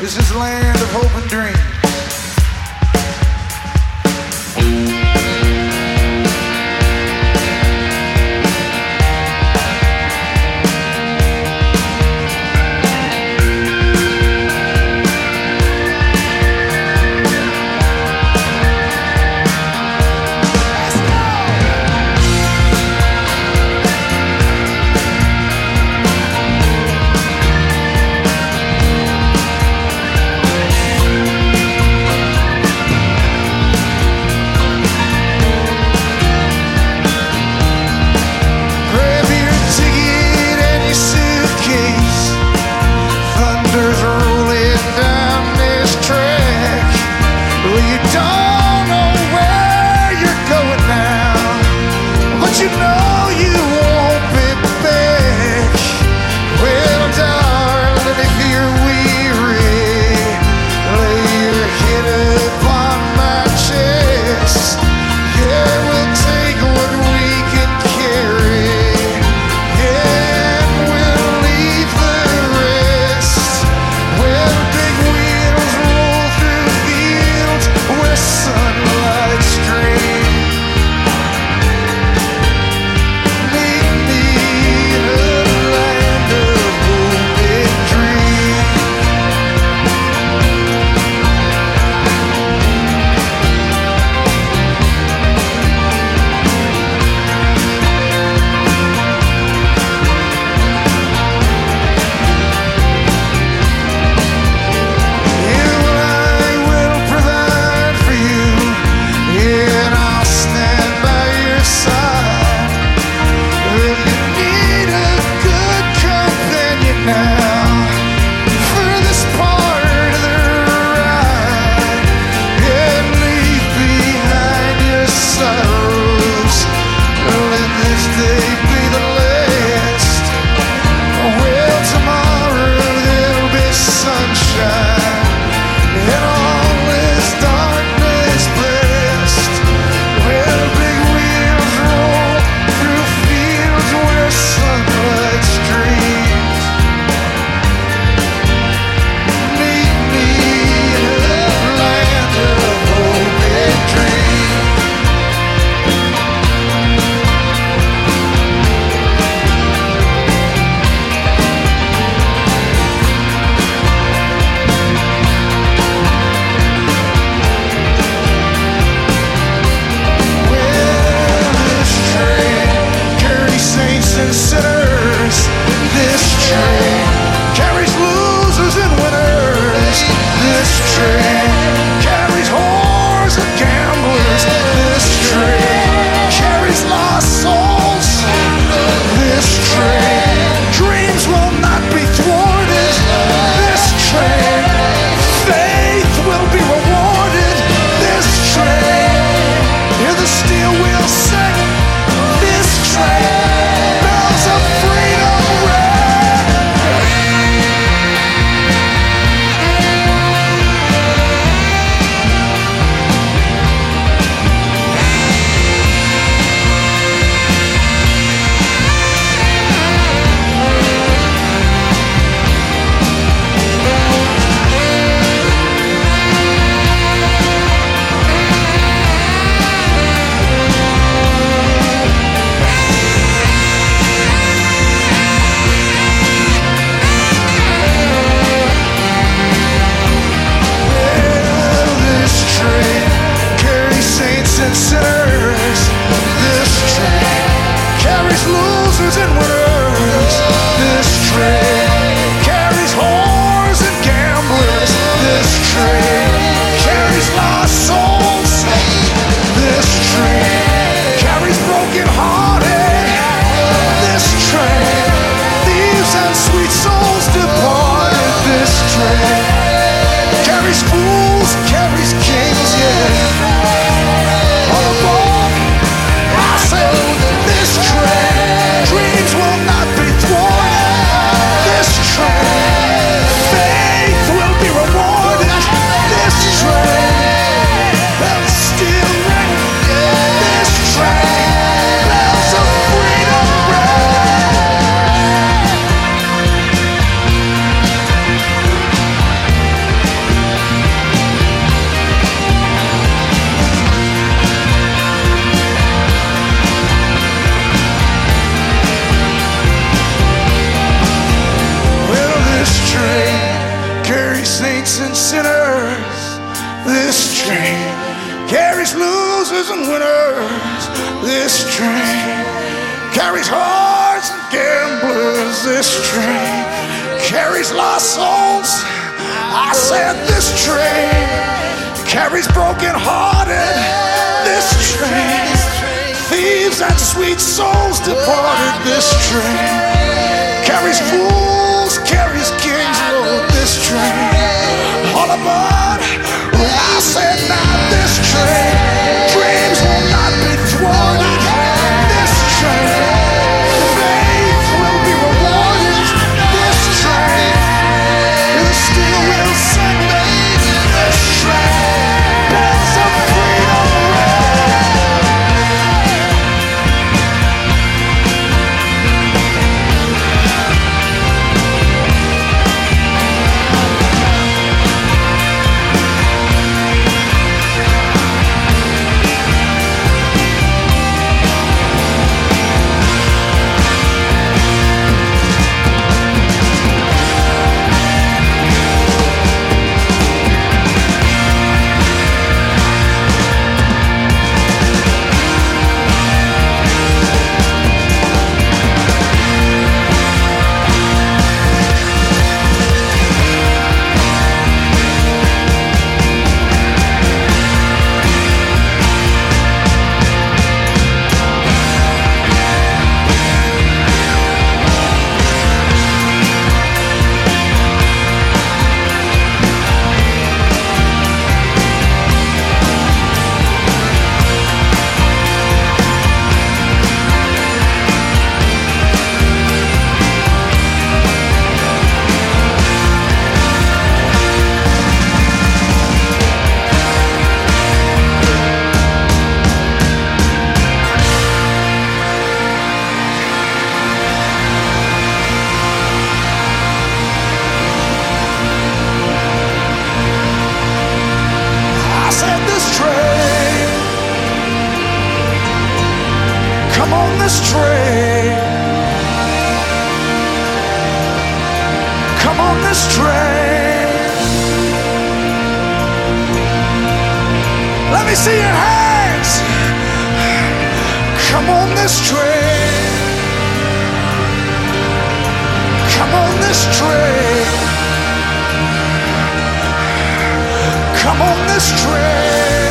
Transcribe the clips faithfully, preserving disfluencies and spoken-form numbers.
This is land of hope and dreams. You know you won't be back. Well, darling, if you're weary, lay your head upon my chest. Yeah, we'll take what we can carry, and we'll leave the rest. Well, big wheels roll through fields where sunlight streams. Dreams this train carries hearts and gamblers. This train carries lost souls. I said this train carries broken-hearted. This train, thieves and sweet souls departed. This train carries fools, carries kings. Lord, this train all aboard. I said now this train, dreams will not be thwarted. This train, faith will be rewarded. This train, you still will sing me. This train, bells of freedom ring. Come on this train. Come on this train. Let me see your hands. Come on this train. Come on this train. Come on this train.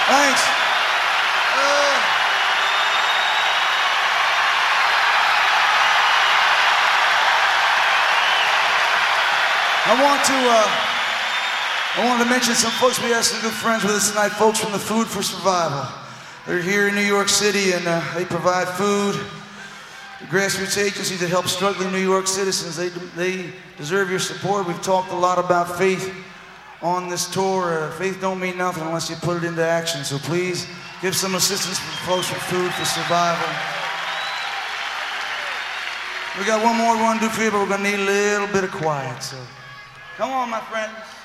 Thanks. Uh, I want to, uh, I wanted to mention some folks. We have some good friends with us tonight, folks from the Food for Survival. They're here in New York City, and uh, they provide food. The grassroots agency that helps struggling New York citizens. They, they deserve your support. We've talked a lot about faith on this tour. Uh, faith don't mean nothing unless you put it into action. So please give some assistance for folks with Food for Survival. We got one more we want to do for you, but we're going to need a little bit of quiet. So come on, my friends.